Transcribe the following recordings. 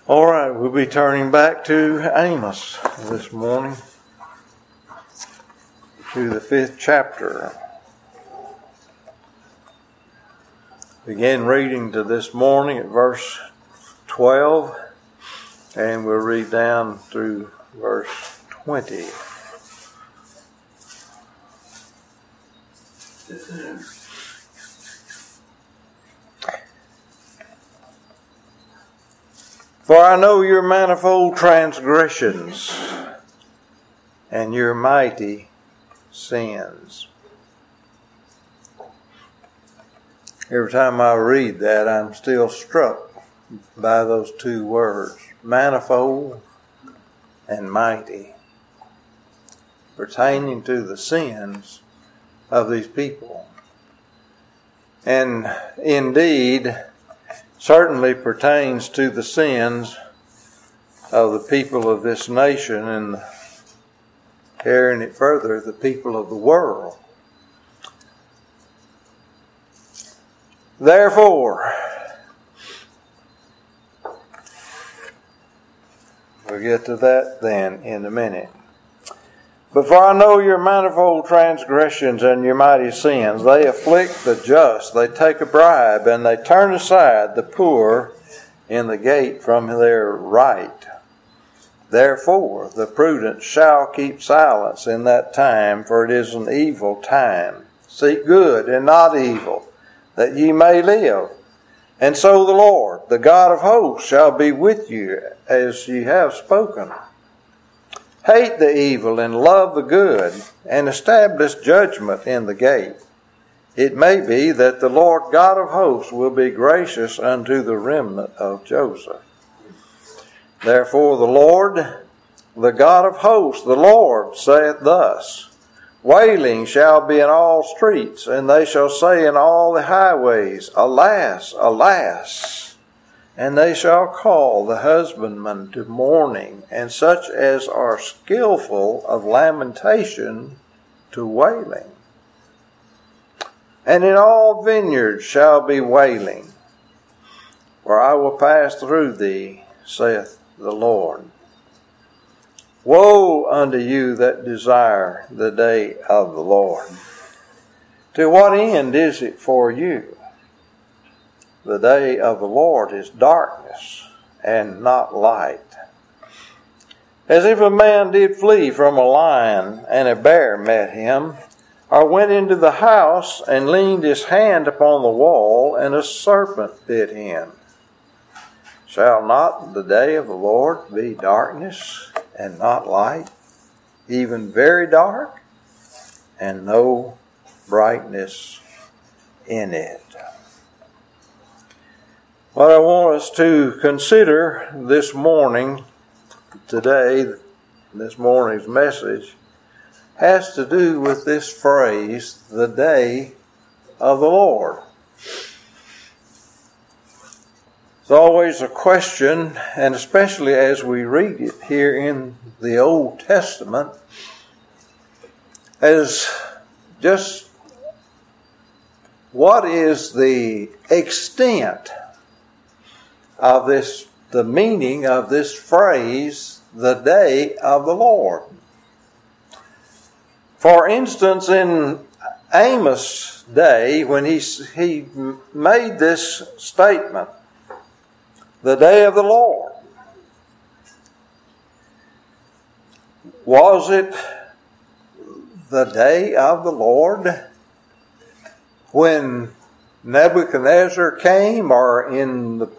All right, we'll be turning back to Amos this morning, to the 5th chapter. Begin reading to this morning at verse 12, and we'll read down through verse 20. For I know your manifold transgressions and your mighty sins. Every time I read that, I'm still struck by those two words, manifold and mighty, pertaining to the sins of these people. And indeed, certainly pertains to the sins of the people of this nation, and carrying it further, the people of the world. Therefore, we'll get to that then in a minute. But for I know your manifold transgressions and your mighty sins. They afflict the just, they take a bribe, and they turn aside the poor in the gate from their right. Therefore the prudent shall keep silence in that time, for it is an evil time. Seek good and not evil, that ye may live. And so the Lord, the God of hosts, shall be with you as ye have spoken. Hate the evil and love the good, and establish judgment in the gate. It may be that the Lord God of hosts will be gracious unto the remnant of Joseph. Therefore the Lord, the God of hosts, the Lord, saith thus, Wailing shall be in all streets, and they shall say in all the highways, Alas, alas! And they shall call the husbandman to mourning, and such as are skillful of lamentation to wailing. And in all vineyards shall be wailing, for I will pass through thee, saith the Lord. Woe unto you that desire the day of the Lord! To what end is it for you? The day of the Lord is darkness and not light. As if a man did flee from a lion, and a bear met him, or went into the house and leaned his hand upon the wall, and a serpent bit him. Shall not the day of the Lord be darkness and not light, even very dark, and no brightness in it? What I want us to consider this morning, today, this morning's message, has to do with this phrase, the day of the Lord. It's always a question, and especially as we read it here in the Old Testament, as just what is the extent of this, the meaning of this phrase, the day of the Lord. For instance, in Amos' day, when he made this statement, the day of the Lord, was it the day of the Lord when Nebuchadnezzar came, or in the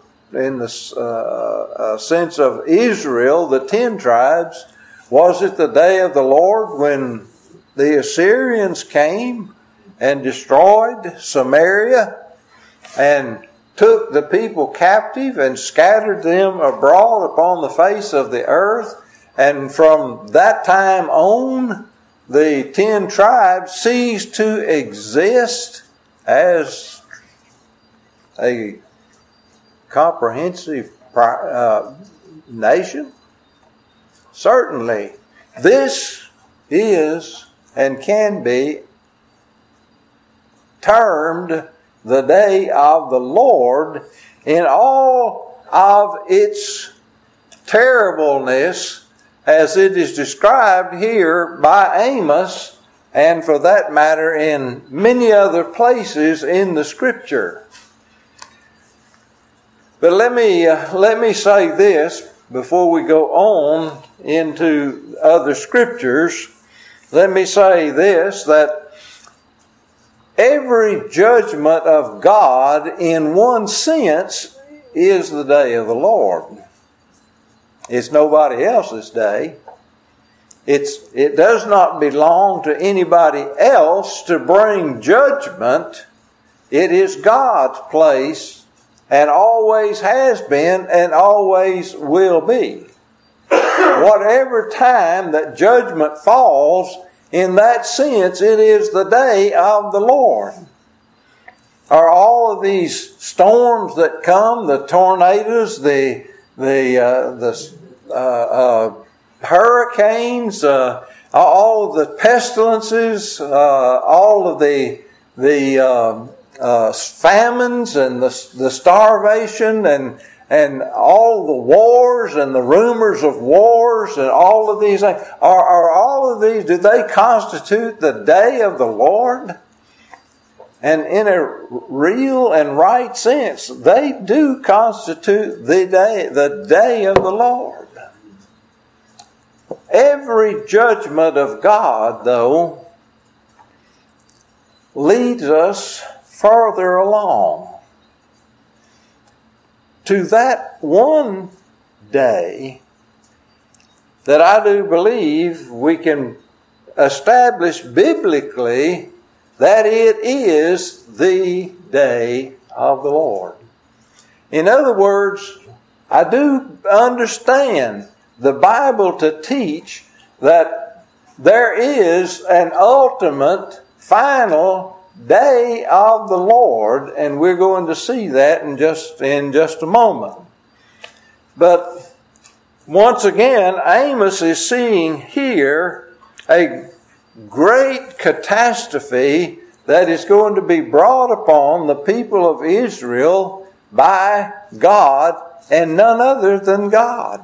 sense of Israel, the 10 tribes, was it the day of the Lord when the Assyrians came and destroyed Samaria and took the people captive and scattered them abroad upon the face of the earth? And from that time on, the 10 tribes ceased to exist as a comprehensive nation? Certainly, this is and can be termed the day of the Lord in all of its terribleness as it is described here by Amos, and for that matter in many other places in the Scripture. But let me say this before we go on into other Scriptures. Let me say this, that every judgment of God in one sense is the day of the Lord. It's nobody else's day. It does not belong to anybody else to bring judgment. It is God's place, and always has been and always will be. Whatever time that judgment falls, in that sense, it is the day of the Lord. Are all of these storms that come, the tornadoes, the hurricanes, all of the pestilences, all of the famines and the starvation and all the wars and the rumors of wars and all of these things, are all of these, do they constitute the day of the Lord? And in a real and right sense, they do constitute the day of the Lord. Every judgment of God, though, leads us further along to that one day that I do believe we can establish biblically that it is the day of the Lord. In other words, I do understand the Bible to teach that there is an ultimate, final day of the Lord, and we're going to see that in just a moment. But once again, Amos is seeing here a great catastrophe that is going to be brought upon the people of Israel by God and none other than God.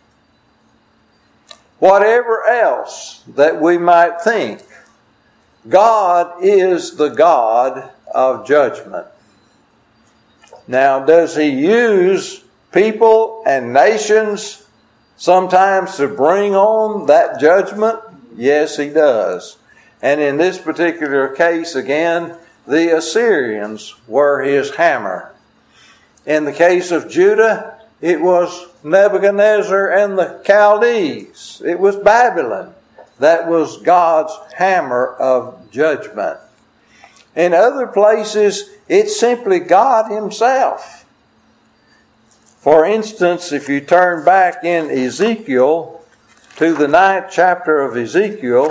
Whatever else that we might think, God is the God of judgment. Now, does He use people and nations sometimes to bring on that judgment? Yes, He does. And in this particular case, again, the Assyrians were His hammer. In the case of Judah, it was Nebuchadnezzar and the Chaldees. It was Babylon. That was God's hammer of judgment. In other places, it's simply God Himself. For instance, if you turn back in Ezekiel to the 9th chapter of Ezekiel,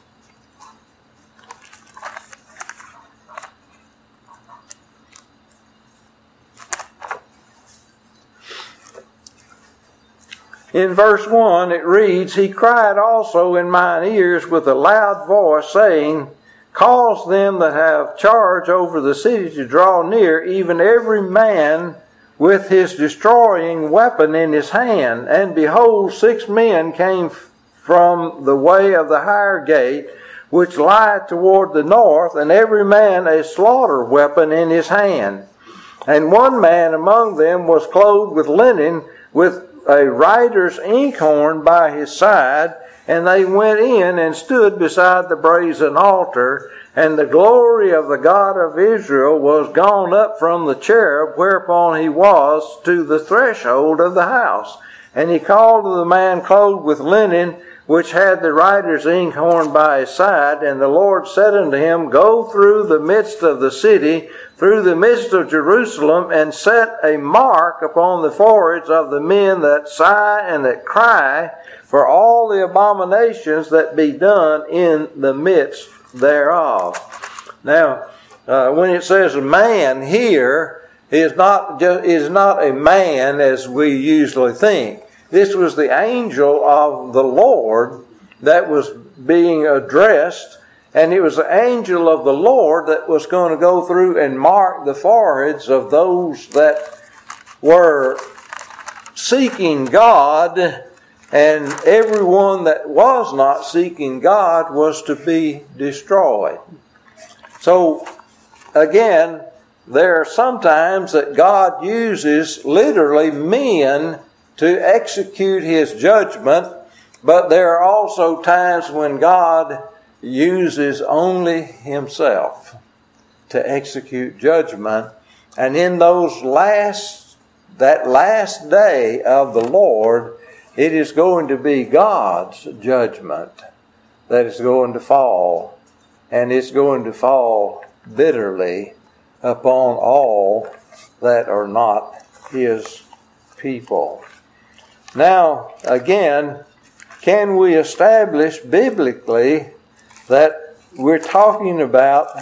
in verse 1 it reads, "He cried also in mine ears with a loud voice, saying, Cause them that have charge over the city to draw near, even every man with his destroying weapon in his hand. And behold, 6 men came from the way of the higher gate, which lieth toward the north, and every man a slaughter weapon in his hand. And one man among them was clothed with linen, with a writer's inkhorn by his side, and they went in and stood beside the brazen altar, and the glory of the God of Israel was gone up from the cherub whereupon he was to the threshold of the house. And he called to the man clothed with linen, which had the writer's inkhorn by his side, and the Lord said unto him, Go through the midst of the city, through the midst of Jerusalem, and set a mark upon the foreheads of the men that sigh and that cry, for all the abominations that be done in the midst thereof. Now, when it says man here, is not a man as we usually think. This was the angel of the Lord that was being addressed, and it was the angel of the Lord that was going to go through and mark the foreheads of those that were seeking God, and everyone that was not seeking God was to be destroyed. So, again, there are some times that God uses literally men to execute His judgment, but there are also times when God uses only Himself to execute judgment. And in that last day of the Lord, it is going to be God's judgment that is going to fall. And it's going to fall bitterly upon all that are not His people. Now, again, can we establish biblically that we're talking about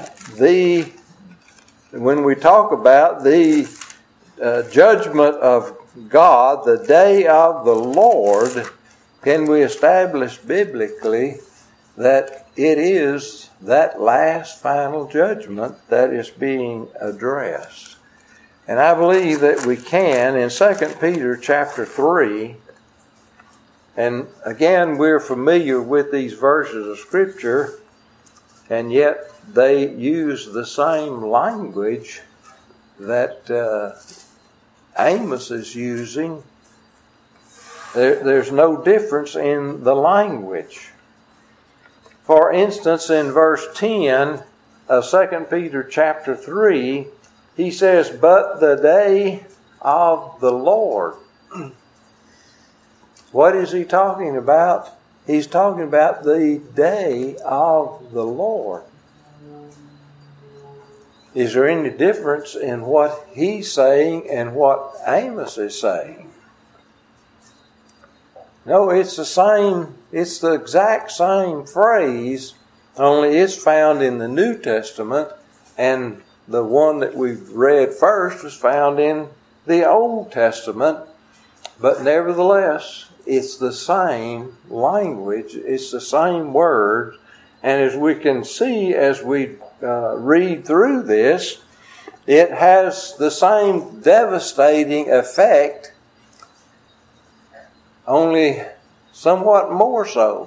when we talk about the judgment of God, the day of the Lord, can we establish biblically that it is that last final judgment that is being addressed? And I believe that we can in 2 Peter chapter 3. And again, we're familiar with these verses of Scripture, and yet they use the same language that Amos is using. There's no difference in the language. For instance, in verse 10 of 2 Peter chapter 3, he says, "But the day of the Lord." What is he talking about? He's talking about the day of the Lord. Is there any difference in what he's saying and what Amos is saying? No, it's the same. It's the exact same phrase, only it's found in the New Testament, and the one that we've read first was found in the Old Testament. But nevertheless, it's the same language. It's the same word. And as we can see as we read through this, it has the same devastating effect, only somewhat more so.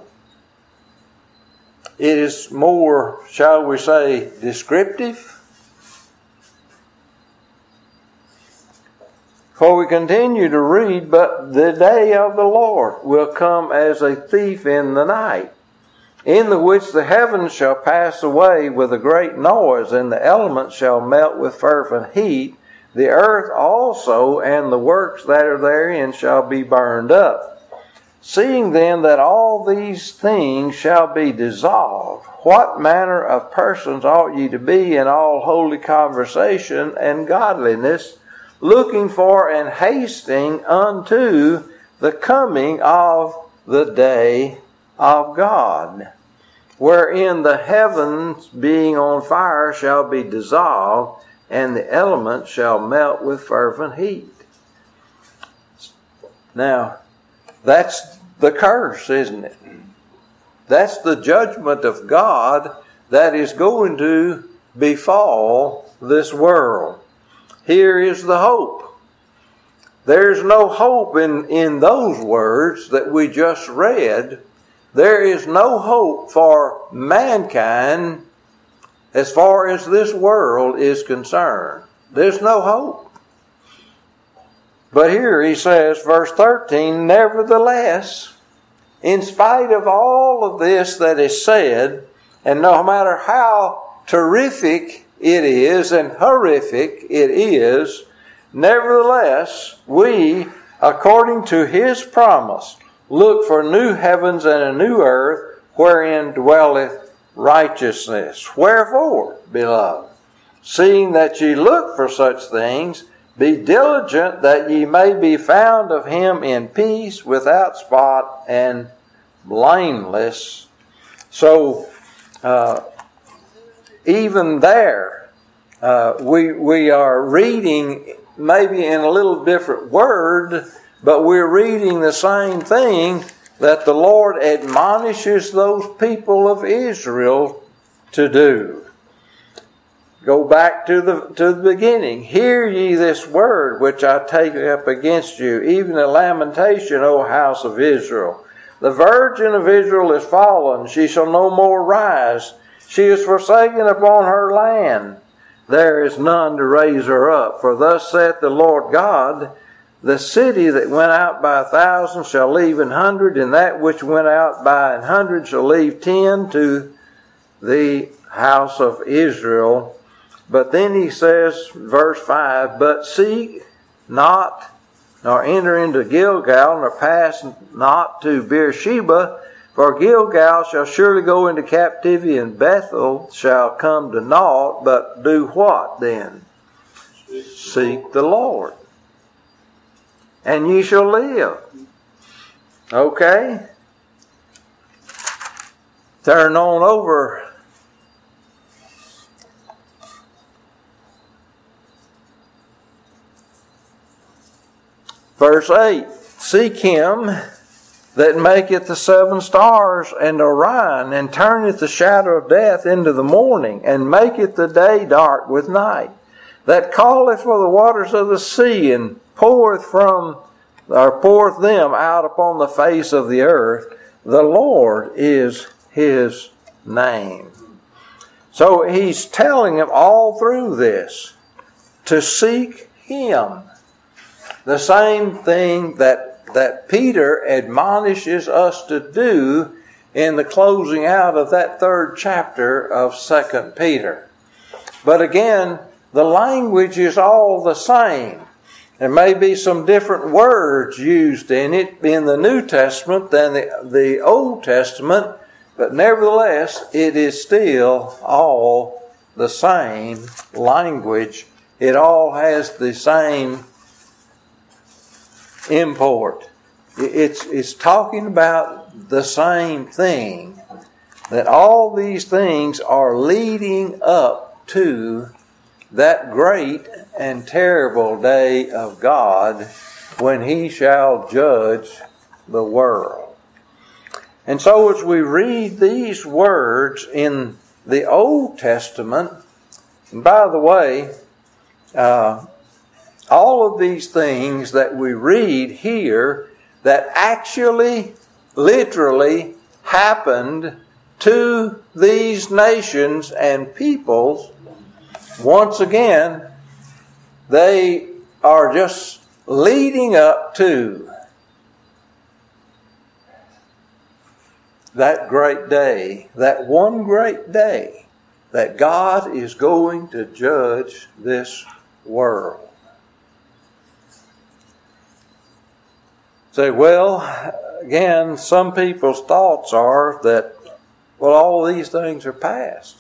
It is more, shall we say, descriptive. For we continue to read, "But the day of the Lord will come as a thief in the night, in the which the heavens shall pass away with a great noise, and the elements shall melt with fervent heat. The earth also and the works that are therein shall be burned up. Seeing then that all these things shall be dissolved, what manner of persons ought ye to be in all holy conversation and godliness, looking for and hasting unto the coming of the day of God, wherein the heavens being on fire shall be dissolved, and the elements shall melt with fervent heat." Now, that's the curse, isn't it? That's the judgment of God that is going to befall this world. Here is the hope. There's no hope in those words that we just read. There is no hope for mankind as far as this world is concerned. There's no hope. But here he says, verse 13, "Nevertheless, in spite of all of this that is said, and no matter how terrific it is and horrific it is, nevertheless, we, according to His promise, look for new heavens and a new earth wherein dwelleth righteousness. Wherefore, beloved, seeing that ye look for such things, be diligent that ye may be found of Him in peace, without spot, and blameless." So, even there, we are reading maybe in a little different word, but we're reading the same thing that the Lord admonishes those people of Israel to do. go back to the beginning. Hear ye this word which I take up against you, even a lamentation, O house of Israel. The virgin of Israel is fallen, she shall no more rise. She is forsaken upon her land. There is none to raise her up. For thus saith the Lord God, the city that went out by 1,000 shall leave 100, and that which went out by 100 shall leave 10 to the house of Israel. But then he says, verse 5, but seek not, nor enter into Gilgal, nor pass not to Beersheba, for Gilgal shall surely go into captivity, and Bethel shall come to naught. But do what then? Seek the Lord, and ye shall live. Okay? Turn on over. Verse 8, seek him that maketh the 7 stars and Orion, and turneth the shadow of death into the morning, and maketh the day dark with night, that calleth for the waters of the sea, and poureth them out upon the face of the earth. The Lord is his name. So he's telling them all through this to seek him. The same thing that Peter admonishes us to do in the closing out of that 3rd chapter of 2 Peter. But again, the language is all the same. There may be some different words used in it in the New Testament than the Old Testament, but nevertheless, it is still all the same language. It all has the same import. It's talking about the same thing, that all these things are leading up to that great and terrible day of God when he shall judge the world. And so as we read these words in the Old Testament, and by the way, all of these things that we read here that actually, literally happened to these nations and peoples, once again, they are just leading up to that great day, that one great day that God is going to judge this world. Say, well, again, some people's thoughts are that, well, all these things are past.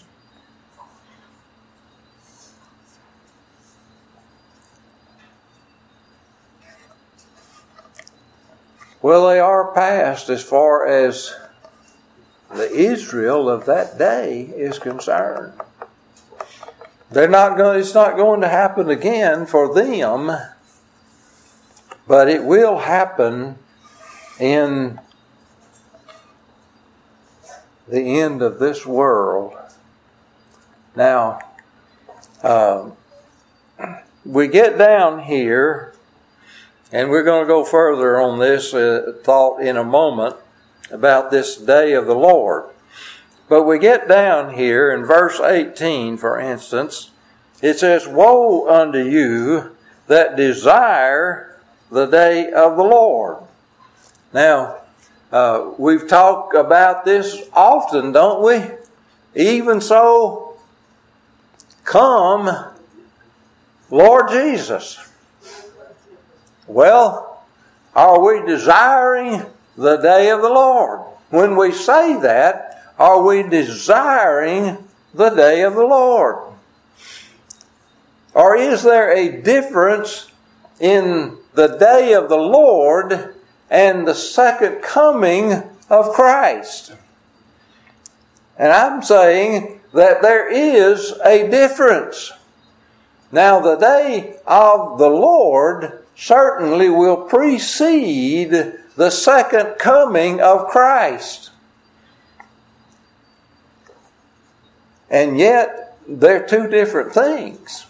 Well, they are past as far as the Israel of that day is concerned. It's not going to happen again for them, but it will happen in the end of this world. Now, we get down here, and we're going to go further on this thought in a moment about this day of the Lord. But we get down here in verse 18, for instance, it says, woe unto you that desire the day of the Lord. Now, we've talked about this often, don't we? Even so, come, Lord Jesus. Well, are we desiring the day of the Lord? When we say that, are we desiring the day of the Lord? Or is there a difference in the day of the Lord and the second coming of Christ? And I'm saying that there is a difference. Now, the day of the Lord certainly will precede the second coming of Christ. And yet, they're two different things.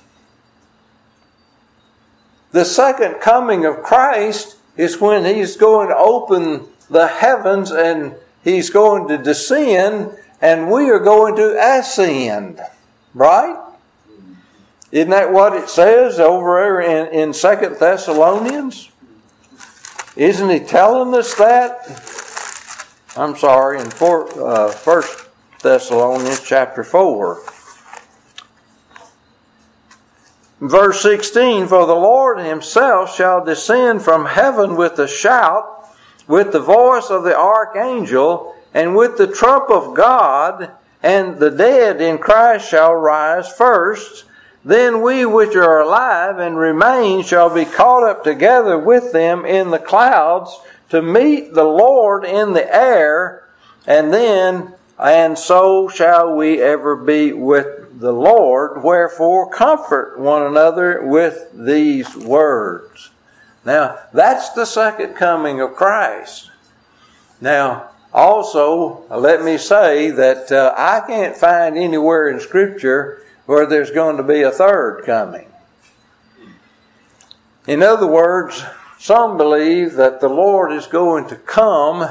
The second coming of Christ is when He's going to open the heavens and He's going to descend and we are going to ascend. Right? Isn't that what it says over in 2 Thessalonians? Isn't he telling us that? I'm sorry, in 1 Thessalonians chapter 4. Verse 16, for the Lord Himself shall descend from heaven with a shout, with the voice of the archangel, and with the trump of God, and the dead in Christ shall rise first. Then we which are alive and remain shall be caught up together with them in the clouds to meet the Lord in the air, and so shall we ever be with the Lord. Wherefore comfort one another with these words. Now, that's the second coming of Christ. Now, also, let me say that I can't find anywhere in Scripture where there's going to be a third coming. In other words, some believe that the Lord is going to come.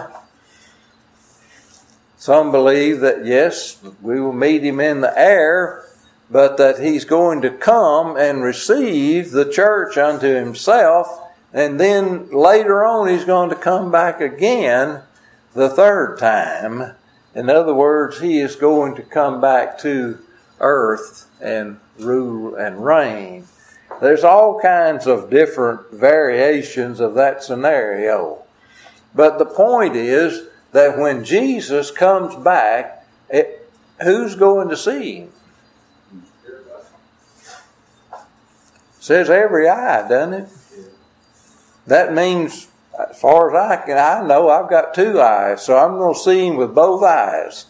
Some believe that, yes, we will meet Him in the air, but that He's going to come and receive the church unto Himself, and then later on He's going to come back again the third time. In other words, He is going to come back to earth and rule and reign. There's all kinds of different variations of that scenario. But the point is that when Jesus comes back, who's going to see Him? Says every eye, doesn't it? That means, as far as I know, I've got two eyes, so I'm going to see Him with both eyes.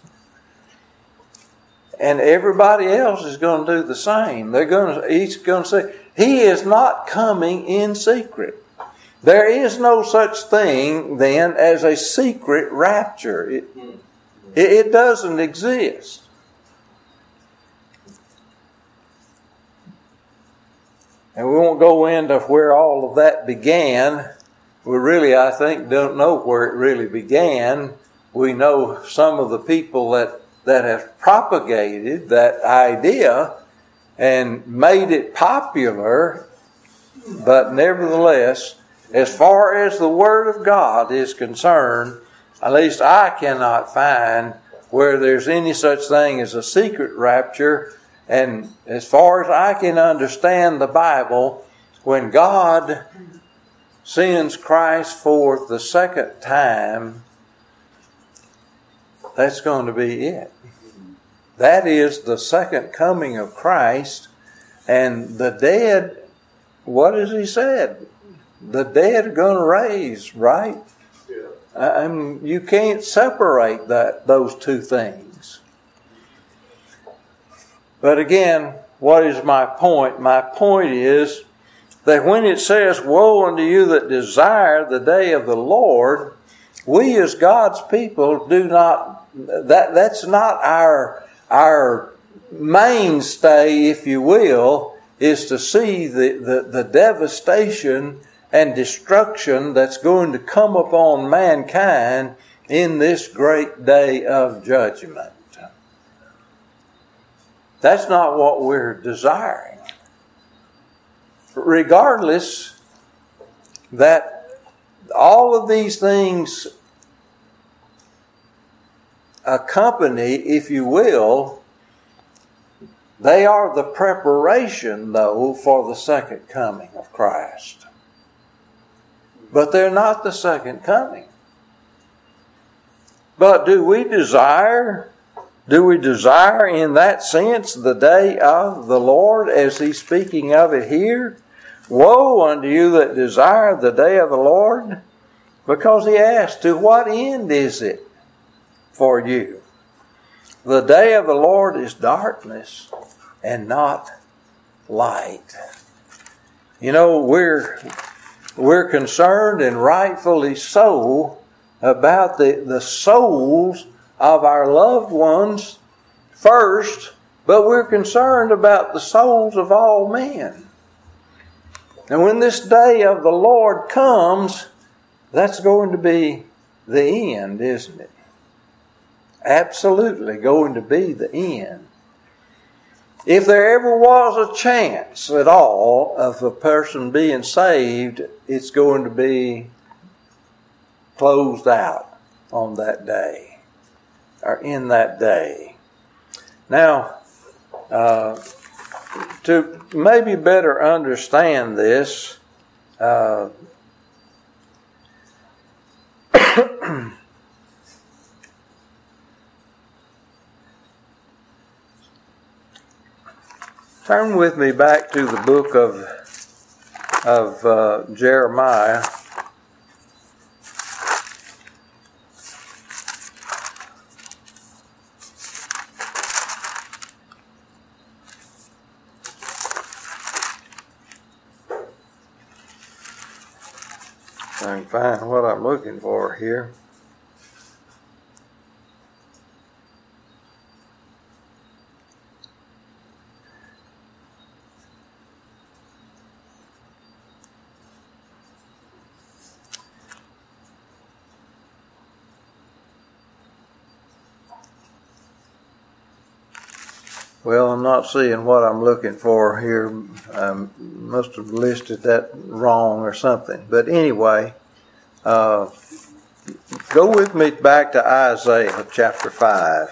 And everybody else is going to do the same. He's going to say, He is not coming in secret. There is no such thing then as a secret rapture. It doesn't exist. And we won't go into where all of that began. We really, I think, don't know where it really began. We know some of the people that have propagated that idea and made it popular, but nevertheless, as far as the Word of God is concerned, at least I cannot find where there's any such thing as a secret rapture. And as far as I can understand the Bible, when God sends Christ forth the second time, that's going to be it. That is the second coming of Christ. And the dead, what has He said? The dead are going to raise, right? Yeah. You can't separate those two things. But again, what is my point? My point is that when it says, woe unto you that desire the day of the Lord, we as God's people do not, that's not our mainstay, if you will, is to see the devastation and destruction that's going to come upon mankind in this great day of judgment. That's not what we're desiring. Regardless that all of these things accompany, if you will, they are the preparation, though, for the second coming of Christ. But they're not the second coming. But do we desire in that sense the day of the Lord as He's speaking of it here? Woe unto you that desire the day of the Lord. Because He asks, to what end is it for you? The day of the Lord is darkness and not light. You know, we're concerned, and rightfully so, about the souls of our loved ones first, but we're concerned about the souls of all men. And when this day of the Lord comes, that's going to be the end, isn't it? Absolutely going to be the end. If there ever was a chance at all of a person being saved, it's going to be closed out on that day, or in that day. Now, to maybe better understand this, turn with me back to the book of Jeremiah. I can find what I'm looking for here. Well, I'm not seeing what I'm looking for here. I must have listed that wrong or something. But anyway, go with me back to Isaiah chapter 5.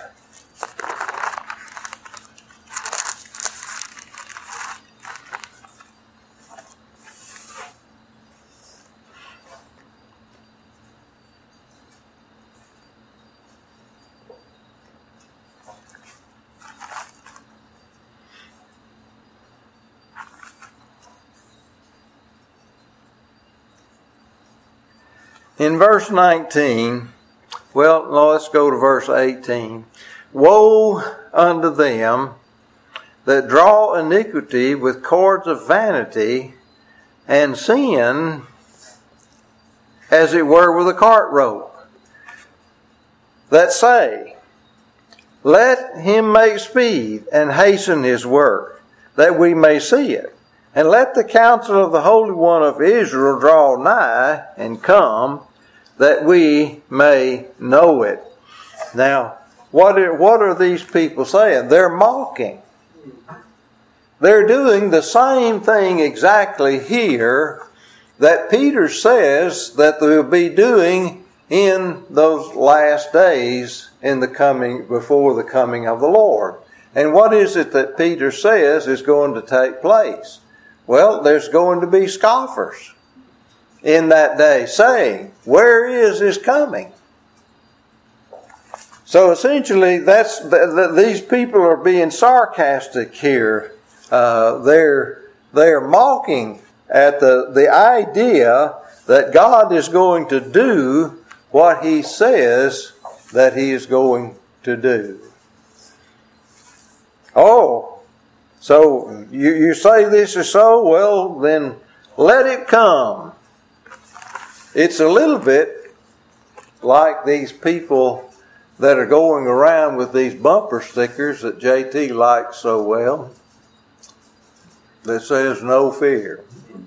In verse 19, well, no, let's go to verse 18. Woe unto them that draw iniquity with cords of vanity, and sin, as it were, with a cart rope, that say, let him make speed and hasten his work, that we may see it. And let the counsel of the Holy One of Israel draw nigh and come, that we may know it. Now, what are these people saying? They're mocking. They're doing the same thing exactly here that Peter says that they'll be doing in those last days before the coming of the Lord. And what is it that Peter says is going to take place? Well, there's going to be scoffers in that day saying, where is his coming? So essentially, these people are being sarcastic here. They're mocking at the idea that God is going to do what he says that he is going to do. Oh, so you say this is so? Well, then let it come. It's a little bit like these people that are going around with these bumper stickers that JT likes so well that says no fear.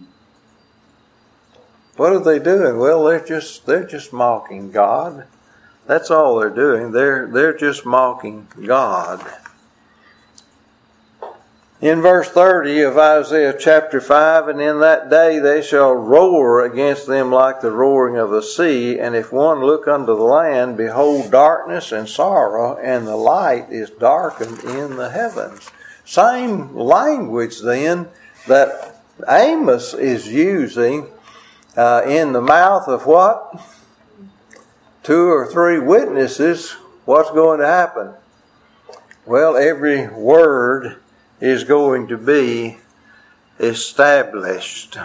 What are they doing? Well, they're just mocking God. That's all they're doing. They're just mocking God. In verse 30 of Isaiah chapter 5, and in that day they shall roar against them like the roaring of the sea, and if one look unto the land, behold darkness and sorrow, and the light is darkened in the heavens. Same language then that Amos is using in the mouth of what? 2 or 3 witnesses. What's going to happen? Well, every word is going to be established.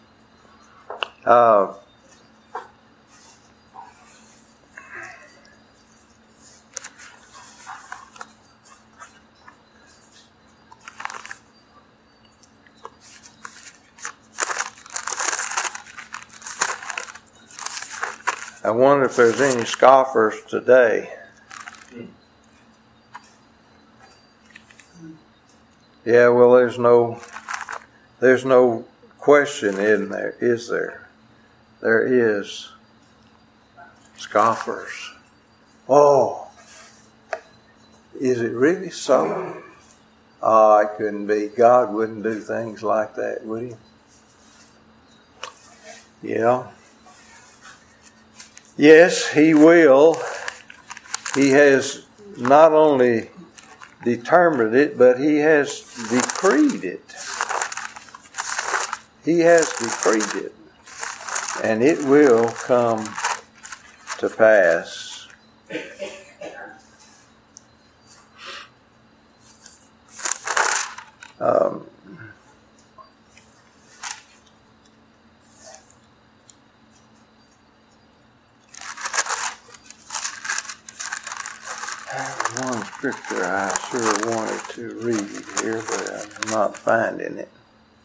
I wonder if there's any scoffers today. Yeah, well, there's no question in there, is there? There is scoffers. Oh, is it really so? Oh, it couldn't be. God wouldn't do things like that, would He? Yeah. Yes, He will. He has not only determined it, but He has decreed it. He has decreed it. And it will come to pass. One scripture I sure wanted to read here, but I'm not finding it.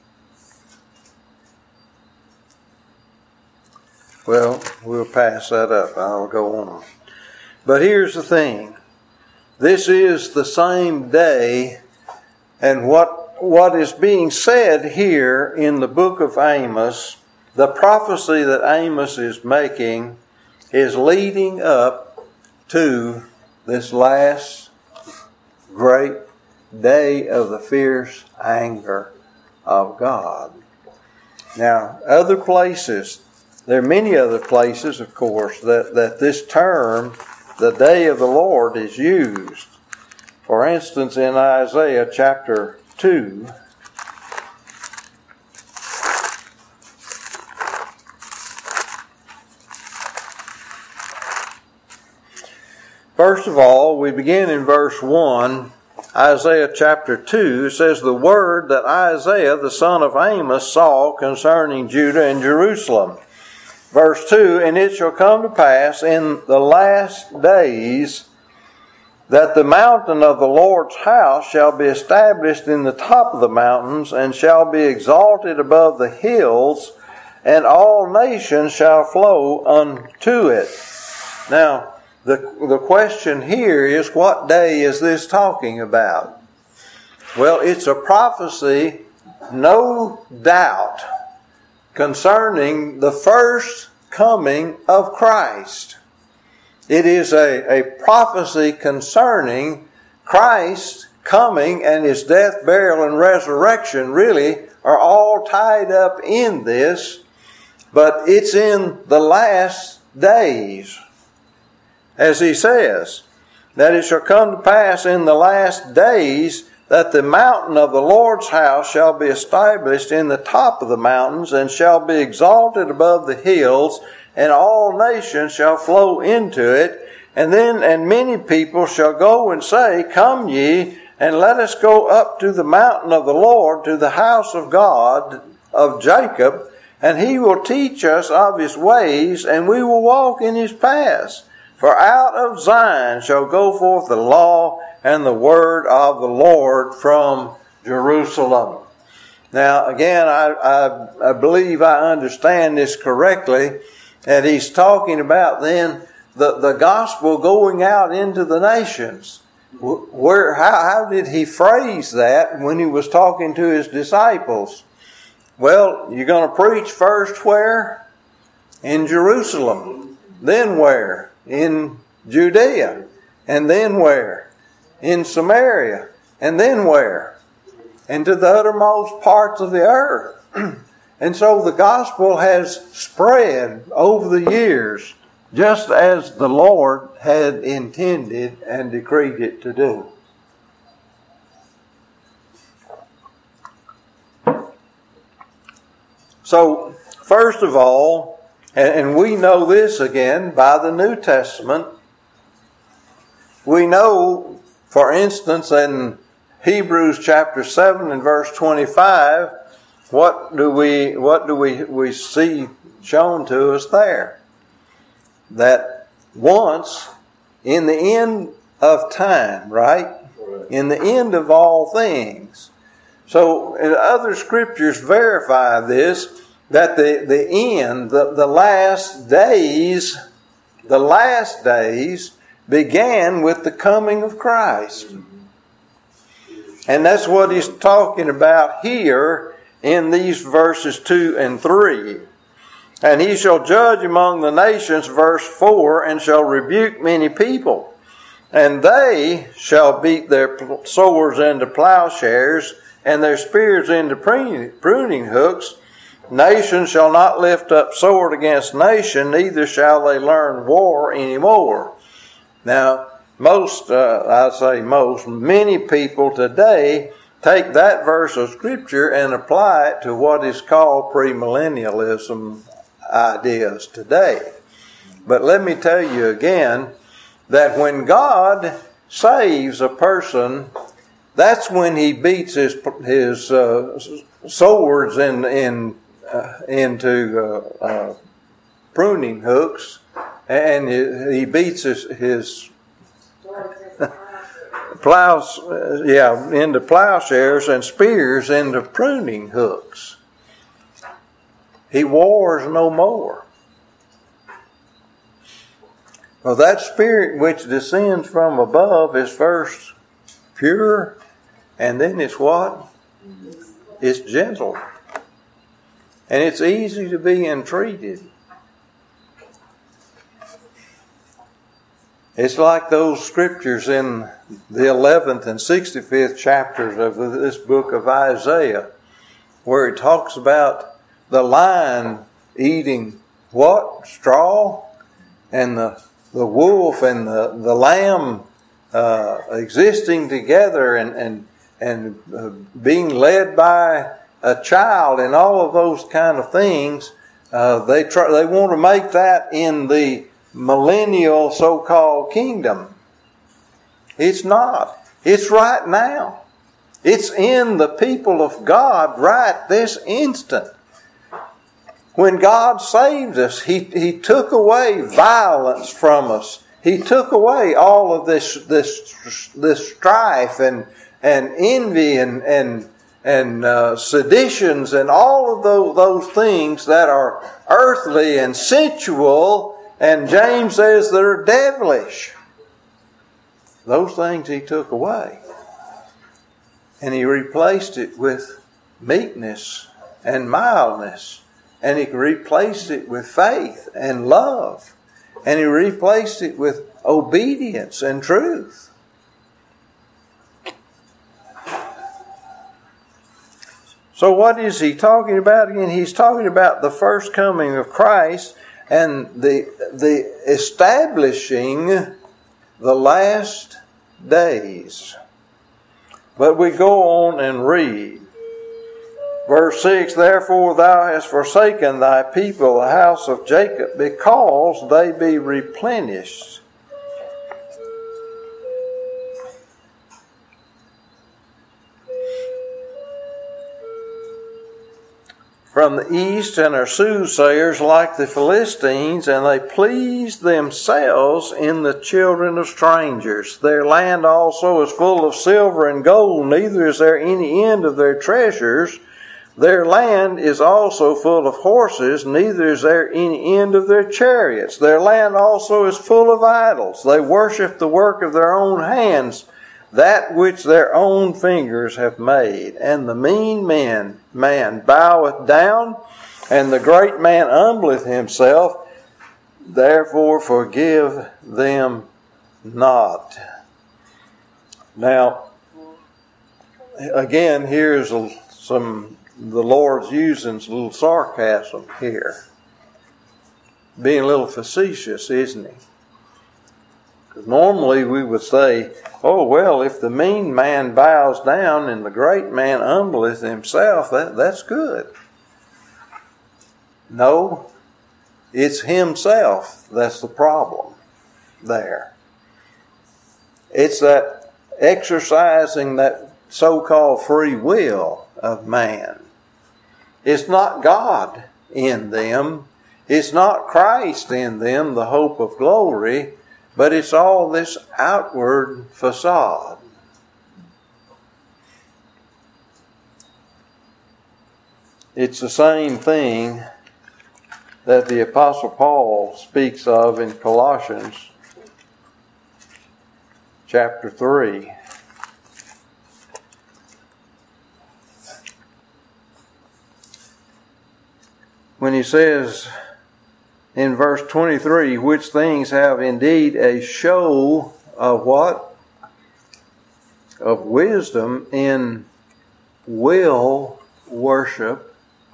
Well, we'll pass that up. I'll go on. But here's the thing. This is the same day, and what is being said here in the book of Amos, the prophecy that Amos is making, is leading up to this last great day of the fierce anger of God. Now, other places, there are many other places, of course, that this term, the day of the Lord, is used. For instance, in Isaiah chapter 2, first of all, we begin in verse 1, Isaiah chapter 2 says, "The word that Isaiah the son of Amos saw concerning Judah and Jerusalem." Verse 2, "And it shall come to pass in the last days that the mountain of the Lord's house shall be established in the top of the mountains, and shall be exalted above the hills, and all nations shall flow unto it." Now, the question here is, what day is this talking about? Well, it's a prophecy, no doubt, concerning the first coming of Christ. It is a prophecy concerning Christ coming, and His death, burial, and resurrection really are all tied up in this, but it's in the last days. As He says, that it shall come to pass in the last days that the mountain of the Lord's house shall be established in the top of the mountains, and shall be exalted above the hills, and all nations shall flow into it. And many people shall go and say, "Come ye, and let us go up to the mountain of the Lord, to the house of God of Jacob, and He will teach us of His ways, and we will walk in His paths. For out of Zion shall go forth the law and the word of the Lord from Jerusalem." Now, again, I believe I understand this correctly, that he's talking about then the gospel going out into the nations. How did he phrase that when he was talking to his disciples? Well, you're going to preach first where? In Jerusalem. Then where? In Judea. And then where? In Samaria. And then where? And to the uttermost parts of the earth. And so the gospel has spread over the years, just as the Lord had intended and decreed it to do. So, first of all, and we know this again by the New Testament, we know, for instance, in Hebrews chapter 7 and verse 25, what do we see shown to us there? That once, in the end of time, right? In the end of all things. So, other scriptures verify this, that the end, the last days began with the coming of Christ. And that's what he's talking about here in these verses 2 and 3. And he shall judge among the nations, verse 4, and shall rebuke many people. And they shall beat their swords into plowshares, and their spears into pruning hooks. Nation shall not lift up sword against nation, neither shall they learn war anymore. Now, many people today take that verse of Scripture and apply it to what is called premillennialism ideas today. But let me tell you again that when God saves a person, that's when he beats his swords into pruning hooks, and he beats his plows, into plowshares, and spears into pruning hooks. He wars no more. Well, that spirit which descends from above is first pure, and then it's what? It's gentle. And it's easy to be entreated. It's like those scriptures in the 11th and 65th chapters of this book of Isaiah, where it talks about the lion eating what? Straw, and the wolf and the lamb existing together and being led by a child, and all of those kind of things. They want to make that in the millennial so-called kingdom. It's not. It's right now. It's in the people of God right this instant. When God saved us, He took away violence from us. He took away all of this strife and envy and seditions and all of those things that are earthly and sensual, and James says they're devilish. Those things He took away. And He replaced it with meekness and mildness. And He replaced it with faith and love. And He replaced it with obedience and truth. So what is He talking about again? He's talking about the first coming of Christ and the establishing the last days. But we go on and read. Verse 6, therefore thou hast forsaken thy people, the house of Jacob, because they be replenished. From the east, and are soothsayers like the Philistines, and they please themselves in the children of strangers. Their land also is full of silver and gold, neither is there any end of their treasures. Their land is also full of horses, neither is there any end of their chariots. Their land also is full of idols. They worship the work of their own hands, that which their own fingers have made. And the mean man boweth down, and the great man humbleth himself. Therefore forgive them not. Now, again, here's the Lord's using a little sarcasm here. Being a little facetious, isn't He? Because normally we would say, oh, well, if the mean man bows down and the great man humbleth himself, that's good. No, it's himself that's the problem there. It's that exercising that so-called free will of man. It's not God in them. It's not Christ in them, the hope of glory, but it's all this outward facade. It's the same thing that the Apostle Paul speaks of in Colossians chapter 3. when he says in verse 23, which things have indeed a show of what? Of wisdom in will worship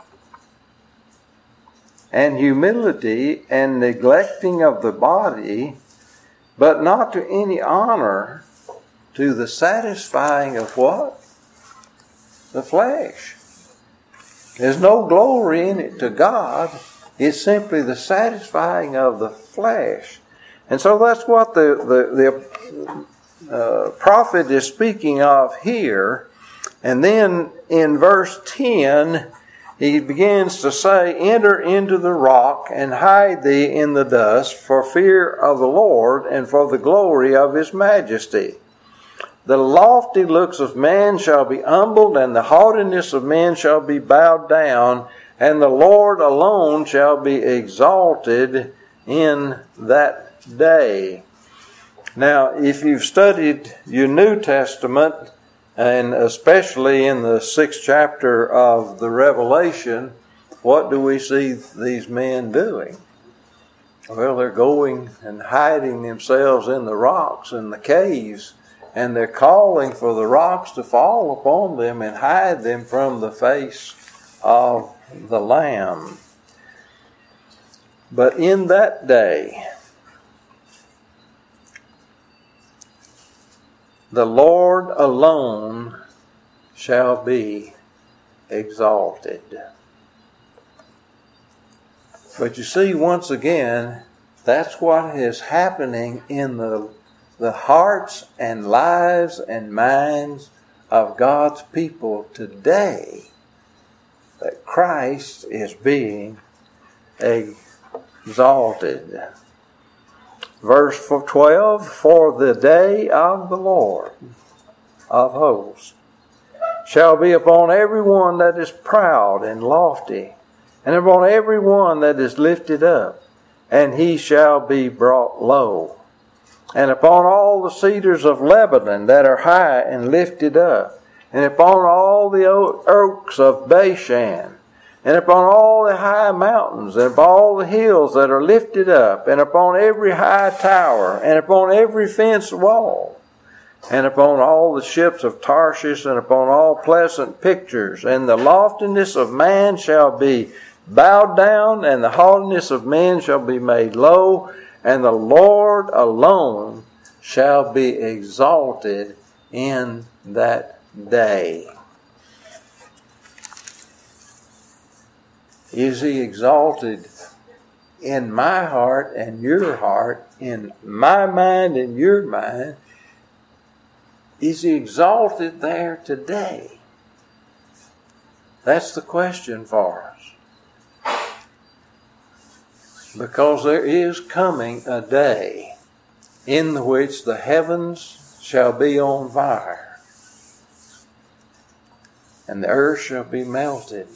and humility and neglecting of the body, but not to any honor, to the satisfying of what? The flesh. There's no glory in it to God. It's simply the satisfying of the flesh. And so that's what the prophet is speaking of here. And then in verse 10, he begins to say, enter into the rock and hide thee in the dust for fear of the Lord and for the glory of his majesty. The lofty looks of man shall be humbled, and the haughtiness of men shall be bowed down, and the Lord alone shall be exalted in that day. Now, if you've studied your New Testament, and especially in the 6th chapter of the Revelation, what do we see these men doing? Well, they're going and hiding themselves in the rocks and the caves, and they're calling for the rocks to fall upon them and hide them from the face of the Lamb. But in that day, the Lord alone shall be exalted. But you see, once again, that's what is happening in the hearts and lives and minds of God's people today, that Christ is being exalted. Verse 12, for the day of the Lord of hosts shall be upon every one that is proud and lofty, and upon every one that is lifted up, and he shall be brought low. And upon all the cedars of Lebanon that are high and lifted up, and upon all the oaks of Bashan, and upon all the high mountains, and upon all the hills that are lifted up, and upon every high tower, and upon every fenced wall, and upon all the ships of Tarshish, and upon all pleasant pictures. And the loftiness of man shall be bowed down, and the haughtiness of men shall be made low, and the Lord alone shall be exalted in that day. Is he exalted in my heart and your heart, in my mind and your mind? Is he exalted there today? That's the question for us. Because there is coming a day in which the heavens shall be on fire, and the earth shall be melted.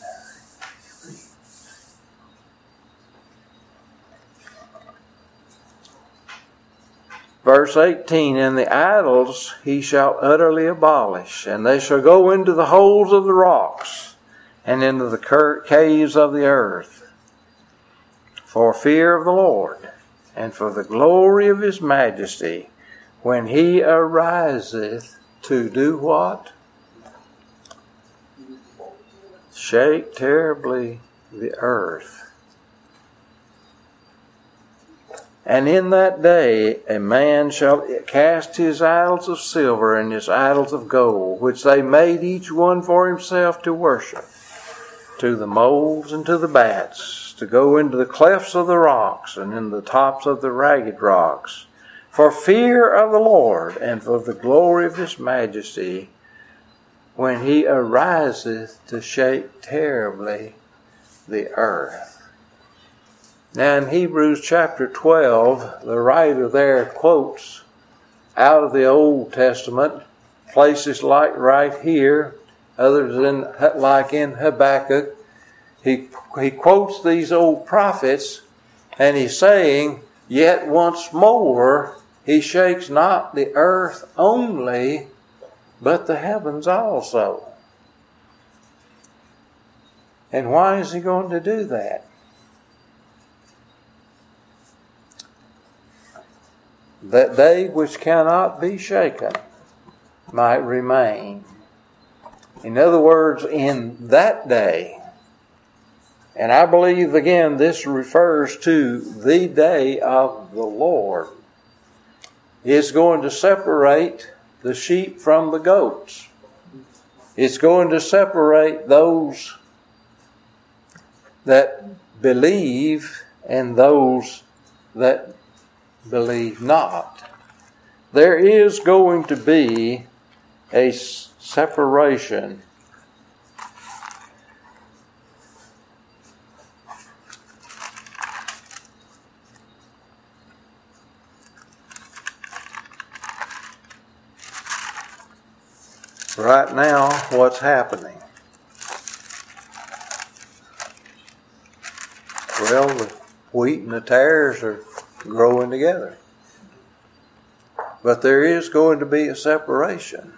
Verse 18, and the idols he shall utterly abolish, and they shall go into the holes of the rocks, and into the caves of the earth, for fear of the Lord, and for the glory of his majesty, when he ariseth to do what? Shake terribly the earth. And in that day a man shall cast his idols of silver and his idols of gold, which they made each one for himself to worship, to the moles and to the bats, to go into the clefts of the rocks and in the tops of the ragged rocks, for fear of the Lord and for the glory of his majesty, when he ariseth to shake terribly the earth. Now in Hebrews chapter 12, the writer there quotes out of the Old Testament, places like right here, others like in Habakkuk. He quotes these old prophets, and he's saying, yet once more he shakes not the earth only, but the heavens also. And why is he going to do that? that they which cannot be shaken might remain. In other words, in that day, and I believe again this refers to the day of the Lord, is going to separate the sheep from the goats. It's going to separate those that believe and those that believe not. There is going to be a separation. Right now, what's happening? Well, the wheat and the tares are growing together. But there is going to be a separation.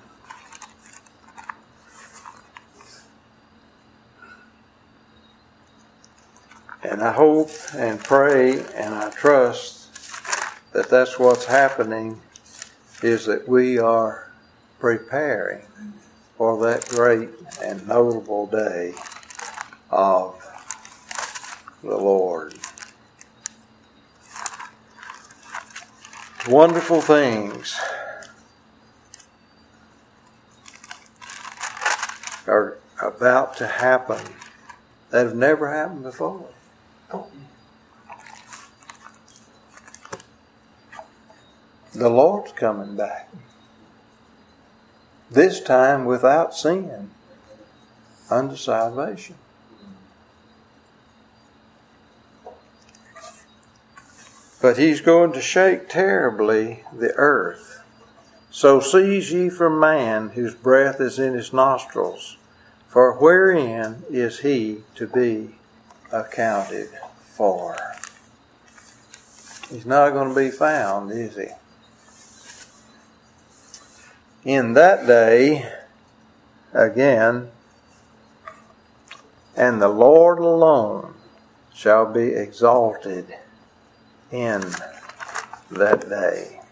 And I hope and pray and I trust that that's what's happening, is that we are preparing for that great and notable day of the Lord. Wonderful things are about to happen that have never happened before. The Lord's coming back. This time without sin unto salvation. But he's going to shake terribly the earth. So cease ye from man whose breath is in his nostrils, for wherein is he to be accounted for? He's not going to be found, is he? In that day, again, and the Lord alone shall be exalted in that day.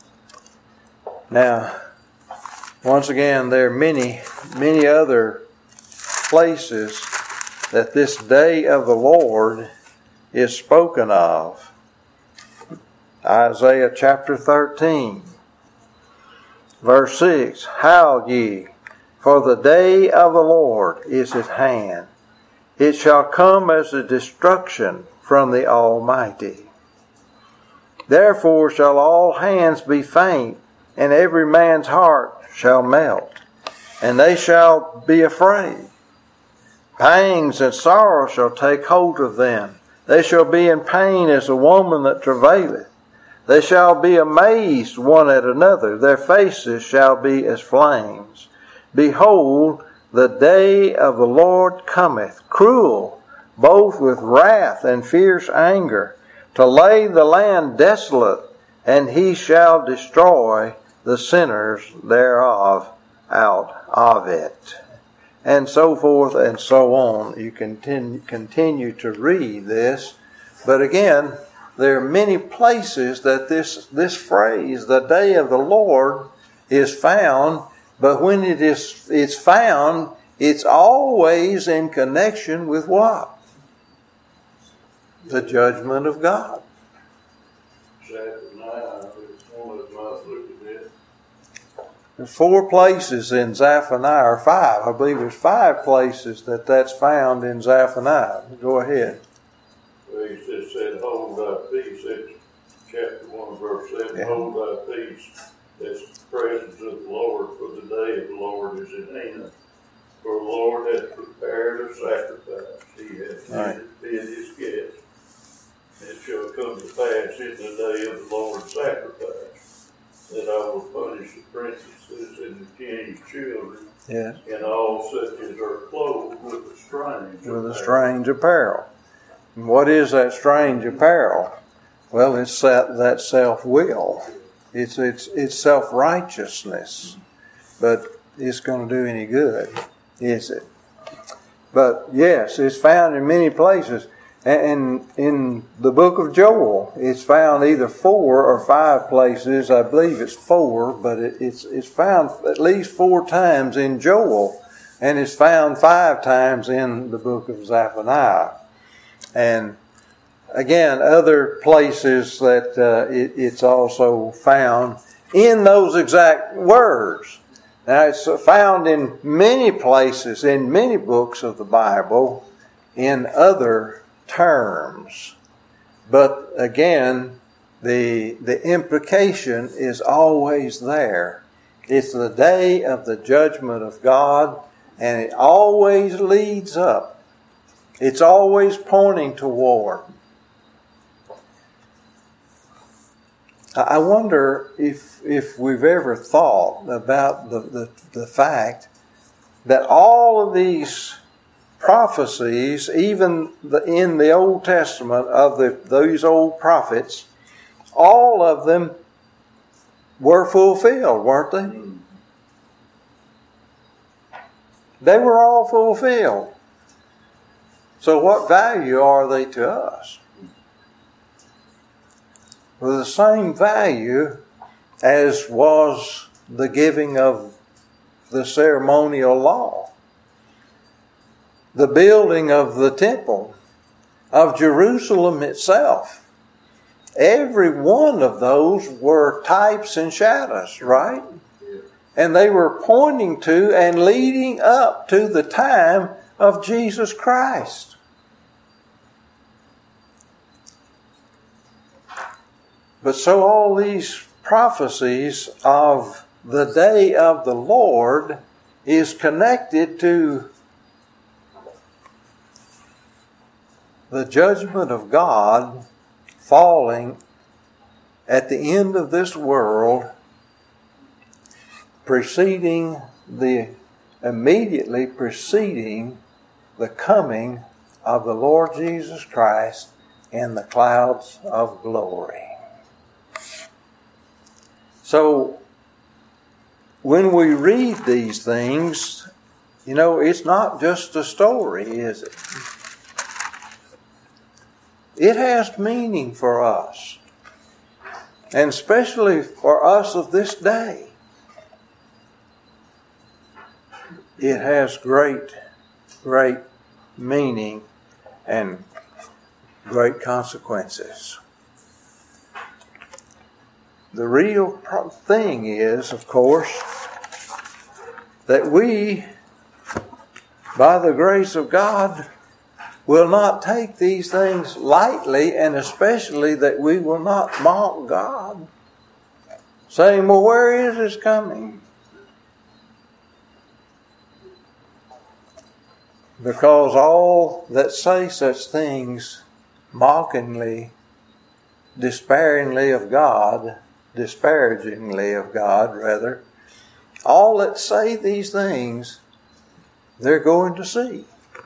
Now, once again, there are many, many other places that this day of the Lord is spoken of. Isaiah chapter 13. Verse 6, Howl ye, for the day of the Lord is at hand. It shall come as a destruction from the Almighty. Therefore shall all hands be faint, and every man's heart shall melt, and they shall be afraid. Pangs and sorrow shall take hold of them. They shall be in pain as a woman that travaileth. They shall be amazed one at another. Their faces shall be as flames. Behold, the day of the Lord cometh, cruel, both with wrath and fierce anger, to lay the land desolate, and he shall destroy the sinners thereof out of it. And so forth and so on. You continue to read this. But again, there are many places that this phrase, the day of the Lord, is found. But when it's found, it's always in connection with what? The judgment of God. There's 4 places in Zephaniah, or 5. I believe there's 5 places that's found in Zephaniah. Go ahead. Well, he just said, hold thy peace. That's chapter 1, verse 7. Yeah. Hold thy peace. That's the presence of the Lord, for the day of the Lord is at hand. For the Lord hath prepared a sacrifice. He hath fed his guests. It shall come to pass in the day of the Lord's sacrifice that I will punish the princesses and the king's children, yes, and all such as are clothed with a strange apparel. And what is that strange apparel? Well, it's that self-will. It's self-righteousness. But it's going to do any good, is it? But yes, it's found in many places. And in the book of Joel, it's found either 4 or 5 places. I believe it's 4, but it's found at least 4 times in Joel, and it's found 5 times in the book of Zephaniah. And again, other places that it's also found in those exact words. Now, it's found in many places, in many books of the Bible, in other terms. But again, the implication is always there. It's the day of the judgment of God, and it always leads up. It's always pointing toward. I wonder if we've ever thought about the fact that all of these prophecies, even in the Old Testament of those old prophets, all of them were fulfilled, weren't they? They were all fulfilled. So what value are they to us? Well, the same value as was the giving of the ceremonial law, the building of the temple, of Jerusalem itself. Every one of those were types and shadows, right? And they were pointing to and leading up to the time of Jesus Christ. But so all these prophecies of the day of the Lord is connected to the judgment of God falling at the end of this world, immediately preceding the coming of the Lord Jesus Christ in the clouds of glory. So, when we read these things, it's not just a story, is it? It has meaning for us, and especially for us of this day. It has great, great meaning and great consequences. The real thing is, of course, that we, by the grace of God, will not take these things lightly, and especially that we will not mock God, saying, well, where is this coming? Because all that say such things mockingly, disparagingly of God, all that say these things, they're going to see.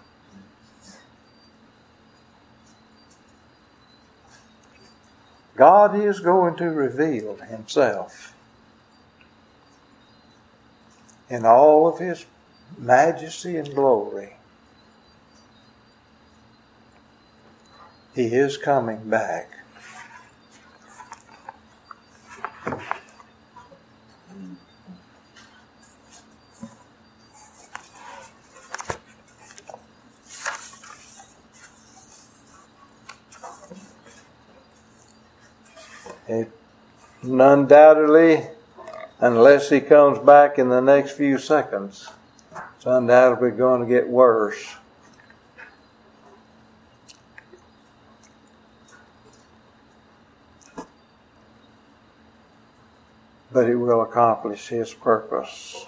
God is going to reveal Himself in all of His majesty and glory. He is coming back. And undoubtedly, unless He comes back in the next few seconds, it's undoubtedly going to get worse. But it will accomplish His purpose.